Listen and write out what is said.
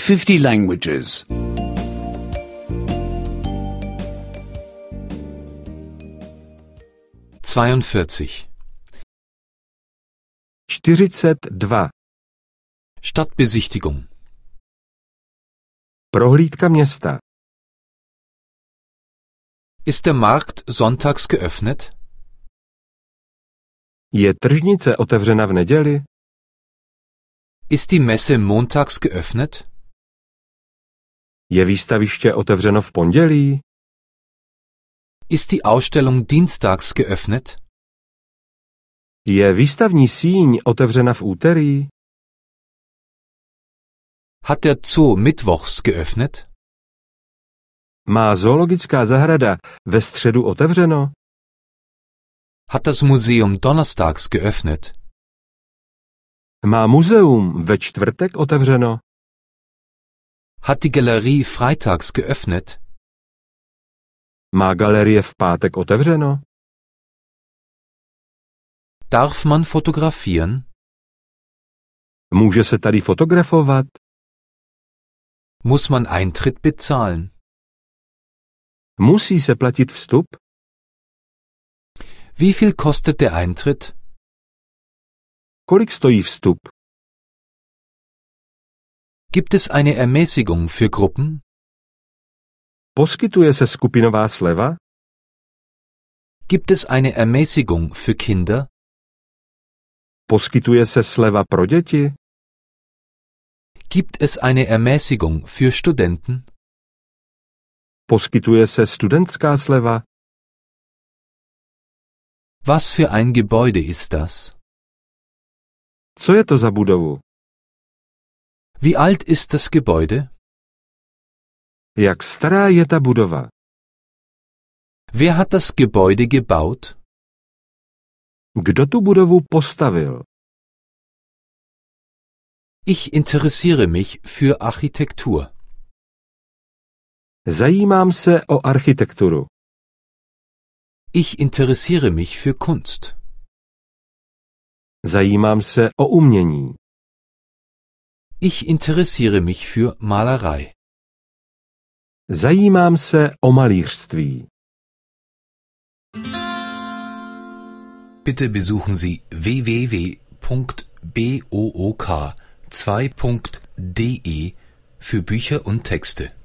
50 languages. 42. 42. Stadtbesichtigung. Prohlídka města. Ist der Markt sonntags geöffnet? Je tržnice otevřena v neděli? Ist die Messe montags geöffnet? Je výstaviště otevřeno v pondělí? Ist die Ausstellung dienstags geöffnet? Je výstavní síň otevřena v úterý? Hat der Zoo mittwochs geöffnet? Má zoologická zahrada ve středu otevřeno? Hat das Museum donnerstags geöffnet? Má muzeum ve čtvrtek otevřeno? Hat die Galerie freitags geöffnet? Má galerie v pátek otevřeno? Darf man fotografieren? Může se tady fotografovat? Muss man Eintritt bezahlen? Musí se platit vstup? Wie viel kostet der Eintritt? Kolik stojí vstup? Gibt es eine Ermäßigung für Gruppen? Poskytuje se skupinová sleva? Gibt es eine Ermäßigung für Kinder? Poskytuje se sleva pro děti? Gibt es eine Ermäßigung für Studenten? Poskytuje se studentská sleva? Was für ein Gebäude ist das? Co je to za budovu? Wie alt ist das Gebäude? Jak stará je ta budova? Wer hat das Gebäude gebaut? Kdo tu budovu postavil? Ich interessiere mich für Architektur. Zajímám se o architekturu. Ich interessiere mich für Kunst. Zajímám se o umění. Ich interessiere mich für Malerei. Zajímám se o malířství. Bitte besuchen Sie www.book2.de für Bücher und Texte.